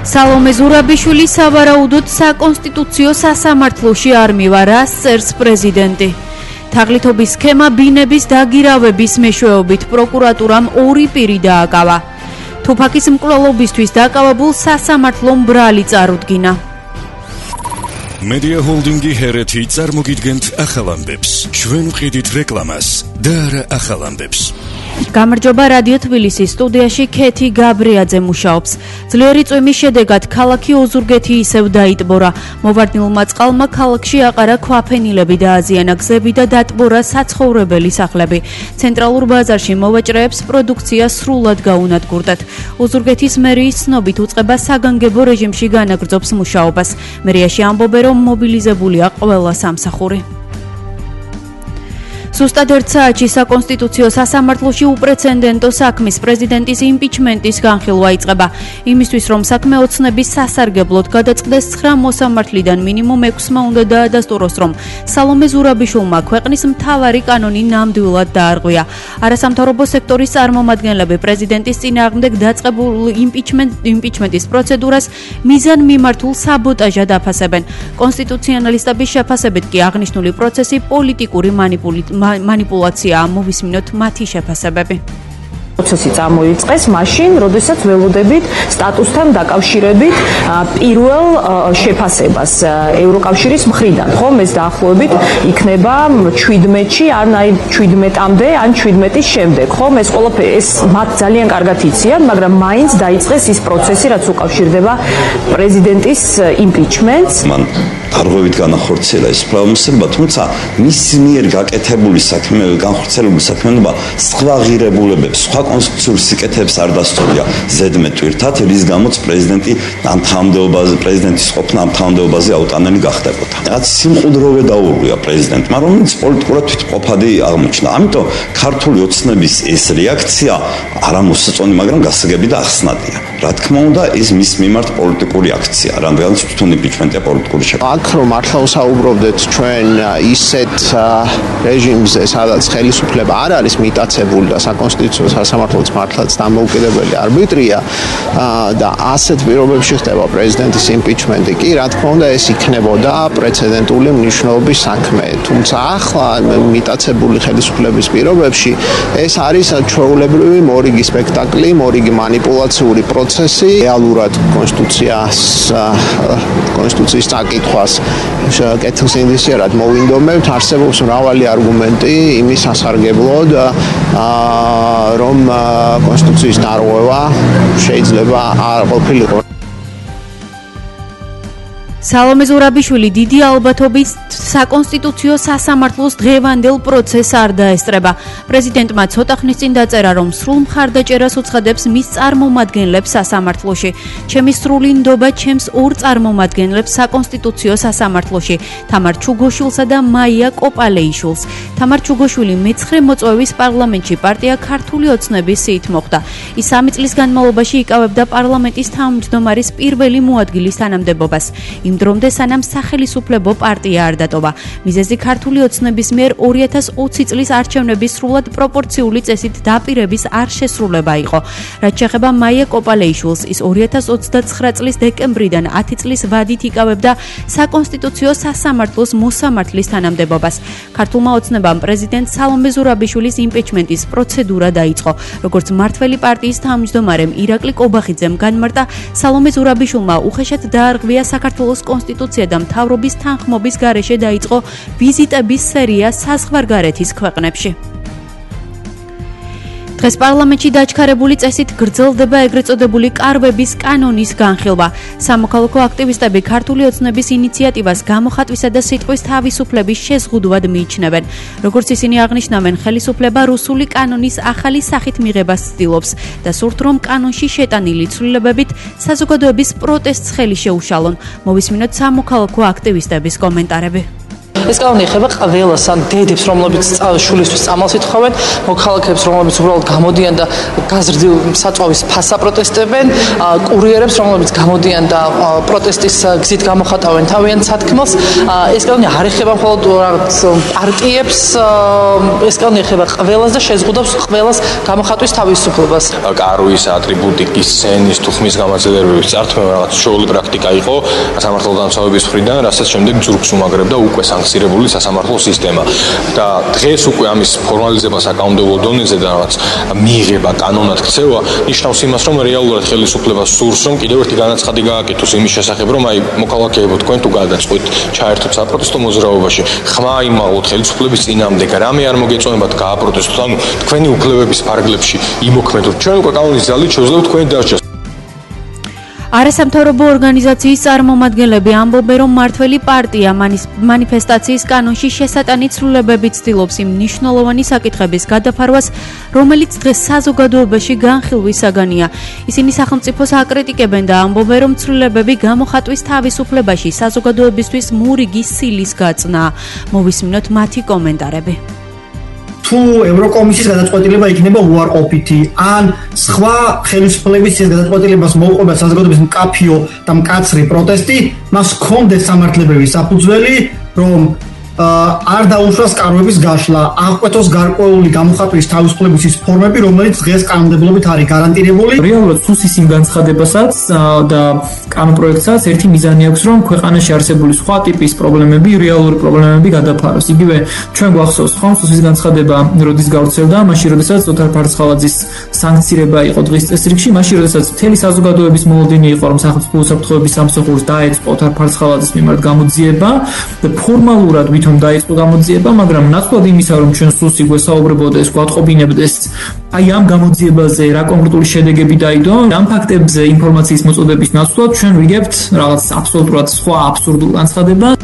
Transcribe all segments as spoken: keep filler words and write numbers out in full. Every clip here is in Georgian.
სალომე ზურაბიშვილი სავარაუდოდ საკონსტიტუციო სასამართლოში არ მივა, რას წერს პრეზიდენტი. თაღლითობის სქემა ბინების დაგირავების მეშვეობით პროკურატურამ ორი პირი დააკავა. თუფაკის მკვლელობისთვის დაკავებულ სასამართლომ ბრალი წარუდგინა. Media Holdingi ჰერეთი წარმოგიდგენთ ახალ ამბებს. ჩვენ ვყიდით რეკლამას და არა ახალ ამბებს. გამარჯობა, რადიო თბილისის სტუდიაში ქეთი გაბრიაძე მუშაობს. ძლიერი წვიმის შედეგად ქალაქი ოზურგეთი ისევ დაიტბორა. მოვარდნილმა წყალმა ქალაქში აყარა ქვაფენილები დააზიანა გზები და დატბორა საცხოვრებელი სახლები. ცენტრალურ ბაზარში მოვაჭრეებს პროდუქცია სრულად გაუნადგურდათ. ოზურგეთის მერიის ცნობით უწყება საგანგებო რეჟიმში განაგრძობს მუშაობას. მერიაში ამბობენ, რომ მობილიზებულია ყველა სამსახური. Ზუსტად ერთ საათში საკონსტიტუციო სასამართლოში უპრეცედენტო საქმის პრეზიდენტის იმპიჩმენტის განხილვა იწყება. იმისთვის, რომ საქმე ოცნების სასარგებლოდ გადაწყდეს, ცხრა მოსამართლიდან მინიმუმ ექვსმა უნდა დაადასტუროს, რომ სალომე ზურაბიშვილმა ქვეყნის მთავარი კანონი ნამდვილად დაარღვია. არასამთავრობო სექტორის წარმომადგენლები პრეზიდენტის წინააღმდეგ დაწყებულ იმპიჩმენტის პროცედურას მიზანმიმართულ საბოტაჟად აფასებენ. კონსტიტუციონალისტების შეფასებით კი აღნიშნული პროცესი პოლიტიკური მანიპულაცია манипуляция მოვისმინოთ მათი შეფასებები. პროცესი წარმოიწყეს მაშინ, როდესაც ველოდებით სტატუსთან დაკავშირებით პირველ შეფასებას ევროკავშირის მხრიდან, ხომ ეს დაახლოებით იქნება შვიდმეტში, ან აი შვიდმეტამდე, ან შვიდმეტის შემდეგ, ხომ ეს ყველაფერი ეს მათ ძალიან კარგად იციან, მაგრამ მაინც დაიწყეს ის პროცესი, რაც უკავშირდება პრეზიდენტის იმპიჩმენტს. არღვევით განახორციელა ეს პროცესება, თუმცა მის მიერ გაკეთებული საქმე, განხორციელებული საქმიანობა სხვა ღირებულებებს, სხვა კონსტიტუციურ სიკეთეებს არ დასწორია ზედმეტვირთად, რის გამოც პრეზიდენტი ამ თანამდებობაზე, პრეზიდენტის ყოფნა ამ თანამდებობაზე აუტანელი გახდებოდა. რაც სიმყუდროვე დაურღვია პრეზიდენტმა, რომელიც პოლიტიკურად თვითმყოფადი აღმოჩნდა. ამიტომ ქართული ოცნების ეს რეაქცია არა მოსაწონი, მაგრამ გასაგები და ახსნადია. რა თქმა უნდა, ეს მის მიმართ პოლიტიკური აქცია, რადგანაც თვითონ იმპიჩმენტია პოლიტიკური შეფასება. რომ მართლა ვსაუბრობდეთ ჩვენ ისეთ რეჟიმზე, სადაც ხელისუფლება არ არის მიტაცებული და საკონსტიტუციო სასამართლოც მართლაც დამოუკიდებელი არბიტრია და ასეთ პირობებში ხდება პრეზიდენტის იმპიჩმენტი, კი რა თქმა უნდა ეს იქნებოდა პრეცედენტული მნიშვნელობის საქმე. თუმცა ახლა მიტაცებული ხელისუფლების პირობებში ეს არის ჩვეულებრივი მორიგი სპექტაკლი, მორიგი манипуляციური პროცესი, რეალურად კონსტიტუციას კონსტიტუციის წაკითხვას კეთილს ინდისიერად მოვინდომებთ, არსებობს მრავალი არგუმენტი იმის სასარგებლოდ, რომ კონსტიტუციის დარღვევა შეიძლება არ ყოფილიყო. სალომე ზურაბიშვილი დიდი ალბათობით საკონსტიტუციო სასამართლოს დღევანდელ პროცესს არ დაესწრება. პრეზიდენტმა ცოტა ხნის წინ დაწერა, რომ სრულ მხარდაჭერას უცხადებს მის წარმომადგენლებს სასამართლოში. ჩემი სრული ნდობა ჩემს ორ წარმომადგენლებს საკონსტიტუციო სასამართლოში, თამარ ჩუგოშვილსა და მაია კოპალეიშვილს. თამარ ჩუგოშვილი მეცხრე მოწვევის პარლამენტში პარტია ქართული ოცნების სიით მოხვდა. ის სამი წლის განმავლობაში იკავებდა პარლამენტის თავმჯდომარის პირველი მოადგილის თანამდებობას. იმ დრომდე სანამ სახელისუფლებო პარტია არ დატოვა. მიზეზი ქართული ოცნების მიერ ორი ათას ოცი წლის არჩევნების სრულად პროპორციული წესით დაპირების არ შესრულება იყო. რაც შეეხება მაია კოპალეიშვილს, ის ორი ათას ოცდაცხრა წლის დეკემბრიდან ათი წლის ვადით იკავებდა საკონსტიტუციო სასამართლოს მოსამართლის თანამდებობას. ქართულმა ოცნებამ პრეზიდენტ სალომე ზურაბიშვილის იმპიჩმენტის პროცედურა დაიწყო. როგორც მმართველი პარტიის თავმჯდომარემ ირაკლი კობახიძემ განმარტა, სალომე ზურაბიშვილმა უხეშად დაარღვია საქართველოს კონსტიტუცია და მთავრობის თანხმობის გარეშე დაიწყო ვიზიტების სერია საზღვარგარეთის ქვეყნებში. დღეს პარლამენტში დაჩქარებული წესით გრძელდება ეგრეთ წოდებული კარვების კანონის განხილვა. სამოქალაქო აქტივისტები ქართული ოცნების ინიციატივას გამოხატვისა და სიტყვის თავისუფლების შეზღუდვად მიიჩნევენ. როგორც ისინი აღნიშნავენ, ხელისუფლება რუსული კანონის ახალი სახით მიღებას ცდილობს და სურთ, რომ კანონში შეტანილი ცვლილებებით საზოგადოების პროტესტს ხელი შეუშალონ. მოვისმინოთ სამოქალაქო აქტივისტების კომენტარები. ეს კანონი ეხება ყველას, ან დედებს, რომლებიც შულისთვის წამალს ითხოვენ, მოქალაქეებს, რომლებიც უბრალოდ გამოდიან და გაზრდილ საწვავის ფასს აპროტესტებენ, კურიერებს, რომლებიც გამოდიან და პროტესტის გზით გამოხატავენ თავიანთ სათქმელს. ეს კანონი არ ეხება მხოლოდ რაღაც პარტიებს, ეს კანონი ეხება ყველას და შეზღუდავს ყველას გამოხატვის თავისუფლებას. კარვის ატრიბუტიკის სცენის თუხმის გამაძლიერების წართმევა რაღაც შოული პრაქტიკა იყო სამართალდამცავების მხრიდან, რასაც შემდეგ ძურქს უმაგრებდა უკვე სანქცირებული სასამართლო სისტემა. და დღეს უკვე ამის ფორმალიზება საკანონმდებლო დონეზე და რაღაც მიიღება კანონად ქცევა ნიშნავს იმას, რომ რეალურად ხელისუფლებას სურს, რომ კიდევ ერთი განაცხადი გააკეთოს იმის შესახებ, რომ აი მოქალაქეებო, თქვენ თუ გადაწყვეტთ ჩაერთოთ საპროტესტო მოძრაობაში, ხმა იმაღლოთ ხელისუფლების წინააღმდეგ, რამე არ მოგეწონებათ გააპროტესტოთ, ანუ თქვენი უფლებების ფარგლებში იმოქმედოთ. ჩვენ უკვე კანონის ძალით შევძლებთ თქვენი დარჩა. არასამთავრობო ორგანიზაციის წარმომადგენლები ამბობენ, რომ მმართველი პარტია მანიფესტაციის კანონში შესატანი ცვლილებებით ცდილობს იმ მნიშვნელოვანი საკითხების გადაფარვას, რომელიც დღეს საზოგადოებაში განხილვის საგანია. ისინი სახელმწიფოს აკრიტიკებენ და ამბობენ, რომ ცვლილებები გამოხატვის თავისუფლებაში საზოგადოებისთვის მურიგი სილის გაწნაა. მოვისმინოთ მათი კომენტარები. თუ ევროკომისიის გადაწყვეტილება იქნება უარყოფითი, ან სხვა ხელისუფლების გადაწყვეტილებას მოუყვება საზოგადოების მკაფიო და მკაცრი პროტესტი, მას ჰქონდეს სამართლებრივი საფუძველი, რომ არ დაუშვას კანონების გაშლა, აღკვეთოს გარკვეული გამოხატვის თავისუფლების ის ფორმები, რომელიც დღეს კანონმდებლობით არის გარანტირებული. რეალურად სუსის იმ განცხადებასაც და კანონპროექტსაც ერთი მიზანი აქვს, რომ ქვეყანაში არსებული სხვა ტიპის პრობლემები, რეალური პრობლემები გადაფაროს. იგივე ჩვენ გვახსოვს ხომ სუსის განცხადება, როდის გავრცელდა, მაშინ როდესაც ოთარ ფარცხალაძის სანქცირება იყო დღის წესრიგში, მაშინ როდესაც მთელი საზოგადოების მოლოდინი იყო, რომ სახელმწიფო უსაფრთხოების სამსახურს დაეწყო ოთარ ფარცხალაძის მიმართ გამოძიება და ფორმალურად თვითონ დაიწყო გამოძიება, მაგრამ ნაცვლად იმისა, რომ ჩვენ სუსი გვესაუბრებოდეს, გვატყობინებდეს აი ამ გამოძიებაზე რა კონკრეტული შედეგები დაიდო, ამ ფაქტებზე ინფორმაციის მოწოდების ნაცვლად ჩვენ ვიგებთ რაღაც აბსოლუტურად სხვა აბსურდულ განცხადებას.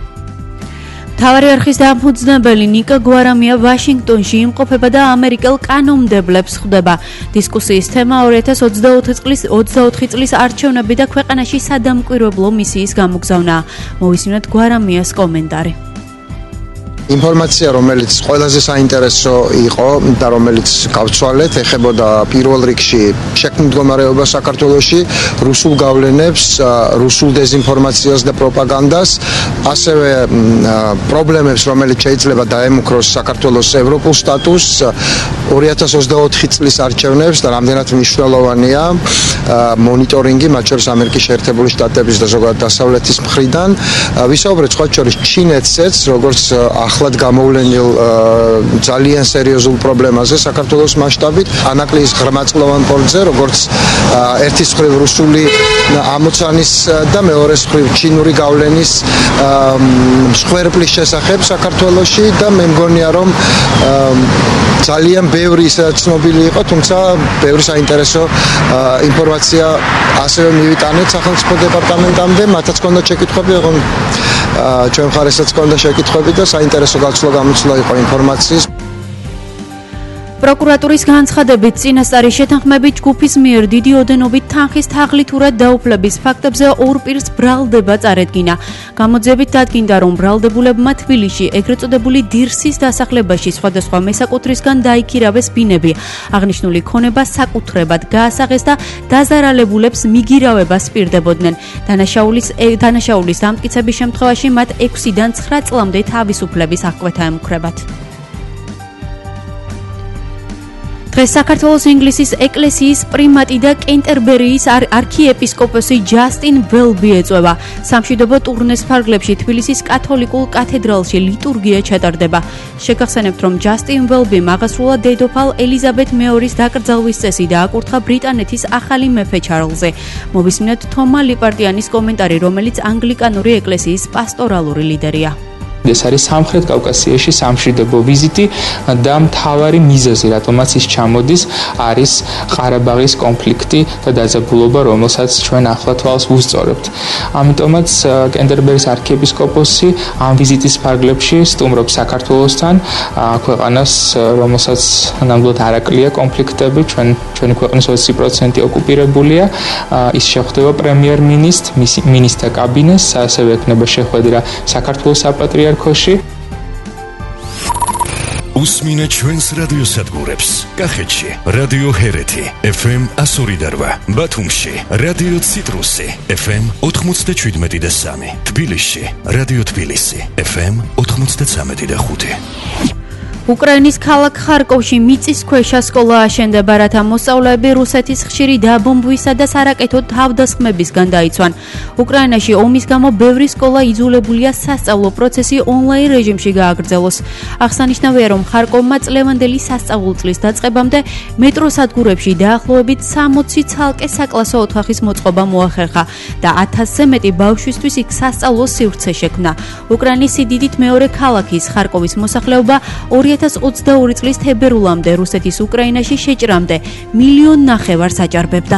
მთავარი არხის დამფუძნებელი ნიკა გვარამია ვაშინგტონში იმყოფება და ამერიკელ კანონმდებლებს ხვდება. დისკუსიის თემა ორი ათას ოცდაოთხი წლის არჩევნები და ქვეყანაში სადამკვირვებლო მისიის გამოგზავნაა. მოვისმინოთ გვარამიას კომენტარი. ინფორმაცია, რომელიც ყველაზე საინტერესო იყო და რომელიც გავცვალეთ, ეხებოდა პირველ რიგში შექმნილ მდგომარეობას საქართველოში, რუსულ გავლენებს, რუსულ დეзинფორმაციას და პროპაგანდას, ასევე პრობლემებს, რომელიც შეიძლება დაემუქროს საქართველოს ევროპულ სტატუსს, ორი ათას ოცდაოთხი წლის არჩევნებს და რამდენად მნიშვნელოვანია მონიტორინგი, მათ შორის ამერიკის შეერთებული შტატების და ზოგადად დასავლეთის მხრიდან. ვისაუბრეთ სხვა შორის ჩინეთსაც, როგორც ახლად გამოვლენილ ძალიან სერიოზულ პრობლემაზე საქართველოს მასშტაბით, ანაკლიის ღრმაწლოვან პორტზე, როგორც ერთის მხრივ რუსული ამოცანის და მეორეს მხრივ ჩინური გავლენის მსხვერპლის შესახებ საქართველოში და მე მგონია, რომ ძალიან ბევრი ცნობილი იყო, თუმცა ბევრი საინტერესო ინფორმაცია ასევე მივიტანეთ სახელმწიფო დეპარტამენტამდე, მათაც ჰქონდა შეკითხვები, ოღონდ ჩვენ მხარესაც ჰქონდა შეკითხვები და საინტერესო გაცვლა გამოცვლა იყო ინფორმაციის. პროკურატურის განცხადებით, წინასწარი შეთანხმებით ჯგუფის მიერ დიდი ოდენობით თანხის თაღლითურად დაუფლების ფაქტებზე ორ პირს ბრალდება წარედგინა. გამოძიებით დადგინდა, რომ ბრალდებულებმა თბილისში ეგრეთ წოდებული დირსის დასახლებაში სხვადასხვა მესაკუთრისგან დაიქირავეს ბინები. აღნიშნული ქონება საკუთრებად გაასაღეს და დაზარალებულებს მიგირავებას პირდებოდნენ. დანაშაულის დანაშაულის დამტკიცების შემთხვევაში მათ ექვსიდან ცხრა წლამდე თავისუფლების აღკვეთა ემუქრებათ. დღეს საქართველოს ინგლისის ეკლესიის პრიმატი და კენტერბერიის არქიეპისკოპოსი ჯასტინ ველბი ეწვევა. სამშვიდობო ტურნეს ფარგლებში თბილისის კათოლიკურ კათედრალში ლიტურგია ჩატარდება. შეგახსენებთ, რომ ჯასტინ ველბიმ აღასრულა დედოფალ ელიზაბეთ მეორის დაკრძალვის წესი და აკურთხა ბრიტანეთის ახალი მეფე ჩარლზზე. მოვისმინოთ თომა ლიპარტიანის კომენტარი, რომელიც ანგლიკანური ეკლესიის პასტორალური ლიდერია. ეს არის სამხრეთ კავკასიაში სამშვიდობო ვიზიტი და მთავარი მიზეზი, რატომაც ის ჩამოდის, არის ყარაბაღის კონფლიქტი და დაძაბულობა, რომელსაც ჩვენ ახლა თვალს ვუსწორებთ. ამიტომაც კენტერბერის არქიეპისკოპოსი ამ ვიზიტის ფარგლებში სტუმრობს საქართველოსთან, ქვეყანას, რომელსაც ნამდვილად არ აკლია კონფლიქტები, ჩვენ ჩვენი ქვეყნის ოცი პროცენტი ოკუპირებულია, ის შეხვდება პრემიერ-მინისტრს, მინისტრთა კაბინეტს, ასევე ექნება შეხვედრა საქართველოს საპატრიარქოს თერქოში. უსმინე ჩვენს რადიო სადგურებს. კახეთში რადიო ჰერეთი ეფ ემ one oh eight eight, ბათუმში რადიო ციტრუსი ეფ ემ ninety-seven point three, თბილისში რადიო თბილისი ეფ ემ ninety-three point five. უკრაინის ქალაქ ხარკოვში მიწისქვეშა სკოლა აშენდება, რათა მოსწავლეები რუსეთის ხშირი დაბომბვისა და სარაკეტო თავდასხმებისგან დაიცვან. უკრაინაში ომის გამო ბევრი სკოლა იძულებულია სასწავლო პროცესი ონლაინ რეჟიმში გააგრძელოს. აღსანიშნავია, რომ ხარკოვმა წლევანდელი სასწავლო წლის დაწყებამდე მეტროსადგურებში დაახლოებით sixty ცალკე საკლასო ოთახის მოწყობა მოახერხა და one thousand-ზე მეტი ბავშვისთვის იქ სასწავლო სივრცე შექმნა. უკრაინის სიდიდით მეორე ქალაქის ხარკოვის მოსახლეობა two thousand twenty-two წლის თებერვლამდე რუსეთის უკრაინაში შეჭრამდე მილიონ ნახევარს აჭარბებდა.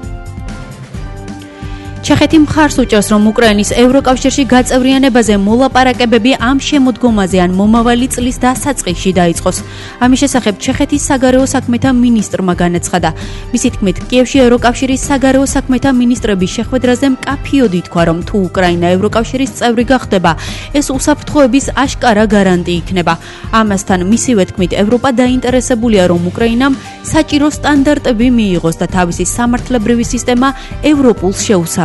ჩეხეთი მხარს უჭერს, რომ უკრაინის ევროკავშირში გაწევრიანებაზე მოლაპარაკებები ამ შემოდგომაზე ან მომავალი წლის დასაწყისში დაიწყოს. ამის შესახებ ჩეხეთის საგარეო საქმეთა მინისტრმა განაცხადა. მისი თქმით, კიევში ევროკავშირის საგარეო საქმეთა მინისტრების შეხვედრაზე მკაფიოდ ითქვა, რომ თუ უკრაინა ევროკავშირის წევრი გახდება, ეს უსაფრთხოების აშკარა გარანტი იქნება. ამასთან მისივე თქმით, ევროპა დაინტერესებულია, რომ უკრაინამ საჭირო სტანდარტები მიიღოს და თავისი სამართლებრივი სისტემა ევროპულს შეუსაბამოს.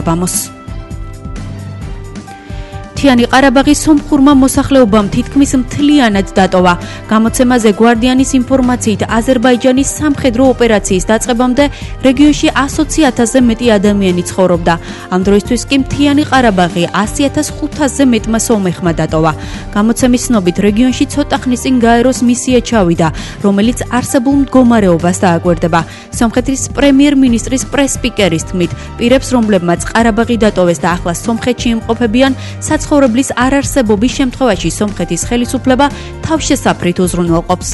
მთიანი ყარაბაღის სომხურმა მოსახლეობამ თითქმის მთლიანად დატოვა. გამოცემაზე გვარდიანის ინფორმაციით, აზერბაიჯანის სამხედრო ოპერაციის დაწყებამდე რეგიონში one hundred thousand-ზე მეტი ადამიანი ცხოვრობდა. ამ დროისთვის კი მთიანი ყარაბაღი one hundred thousand-ზე მეტმა სომეხმა დატოვა. გამოცემის ცნობით, რეგიონში ცოტა ხნის წინ გაეროს მისია ჩავიდა, რომელიც არსებულ მდგომარეობას დააკვირდება. სომხეთის პრემიერ-მინისტრის პრეს-სპიკერის თქმით, პირებს, რომლებმაც ყარაბაღი დატოვეს და ახლა სომხეთში იმყოფებიან, ცხოვრებლის არარსებობის შემთხვევაში სომხეთის ხელისუფლება თავშესაფრით უზრუნველყოფს.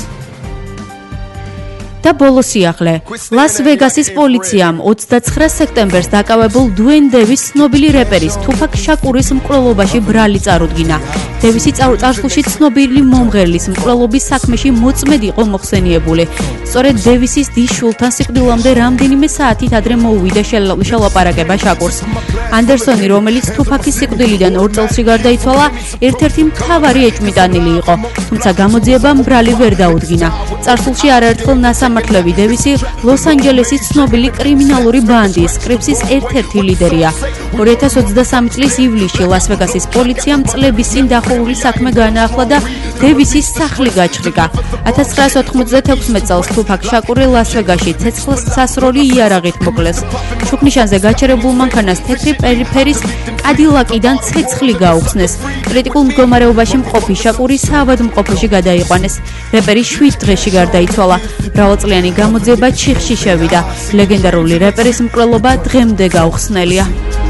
და ბოლოს სიახლე. ლას-ვეგასის პოლიციამ twenty-nine სექტემბერს დაკავებულ დუეინ დევის ცნობილი რეპერის თუფაკ შაკურის მკვლელობაში ბრალი წარუდგინა. დევისი წარსულში ცნობილი მომღერლის მკვლელობის საქმეში მოწმედ იყო მოხსენიებული. სწორედ დევისის დის შულთან სიკვდილამდე რამდენიმე საათით ადრე მოუვიდა შელაპარაკება შაკურს. ანდერსონი, რომელიც თუფაკის სიკვდილიდან ორ წელსში გარდაიცვალა, ერთ-ერთი მთავარი ეჭვმიტანილი იყო, თუმცა გამოძიებამ ბრალი ვერ დაუდგინა. წარსულში არაერთხელ ნასამართლები დევისი ლოს-ანჯელესის ცნობილი კრიმინალური ბანდის კრიფსის ერთ-ერთი ლიდერია. two thousand twenty-three წლის ივლისში ლას-ვეგასის პოლიციამ წლების წინ დახურული საქმე განაახლა და დევისის სახლი გაჩხრიკა. nineteen ninety-six წელს თუფაკ შაკური ლას-ვეგასში ცეცხლს სასროლი იარაღით მოკლეს. შუქნიშანზე გაჩერებულ მანქანას თეთრი პერიფერის კადილაკიდან ცეცხლი გაუხსნეს. კრიტიკულ მდგომარეობაში მყოფი შაკური საავადმყოფოში გადაიყვანეს. რეპერი შვიდ დღეში გარდაიცვალა. მრავალწლიანი გამოძიება ჩიხში შევიდა. ლეგენდარული რეპერის მკვლელობა დღემდე გაუხსნელია.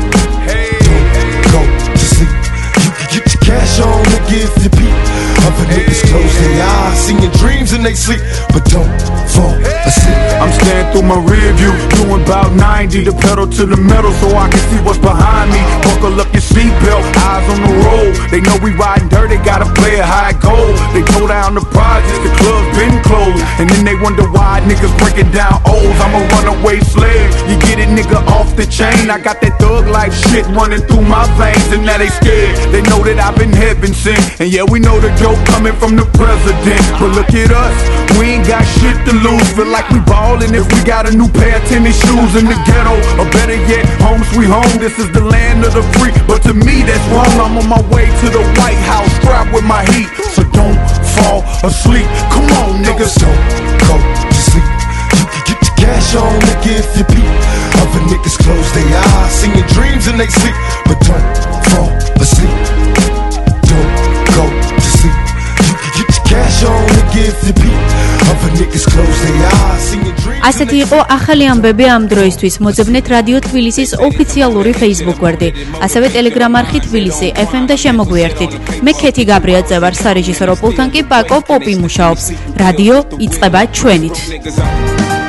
Cash on to give the beat. Other niggas close their eyes, seeing dreams and they sleep, but don't fall asleep. I'm staring through my rear view, doing about ninety, the pedal to the metal so I can see what's behind me. Buckle up your seatbelt, eyes on the road. They know we riding dirty, gotta play it high gold. They go down the projects, the club's been closed, and then they wonder why niggas breaking down O's. I'm a runaway slave, you get it nigga off the chain. I got that thug life shit running through my veins, and now they scared. They know that I've been heaven sent, and yeah we know the joke coming from the president. But look at us, we ain't got shit to lose. Feel like we ballin' if we got a new pair of tennis shoes in the ghetto, or better yet, home sweet home. This is the land of the free, but to me that's wrong. I'm on my way to the White House, strapped with my heat, so don't fall asleep. Come on niggas, don't go to sleep. You can get your cash on to give the beat. Other niggas close their eyes, seeing dreams and they sleep, but don't fall asleep. Don't go to sleep. You can get your cash on to give the beat. Other niggas close their eyes, seeing dreams. ასეთი იყო ახალი ამბები ამ დროისთვის. მოძებნეთ რადიო თბილისის ოფიციალური Facebook გვერდი, ასევე Telegram არხი თბილისი ეფ ემ და შემოგვიერთით. მე ქეთი გაბრიაძე ვარ, სარეჟისორო პულტთან კი პაკო პოპი მუშაობს. რადიო იწყება ჩვენით.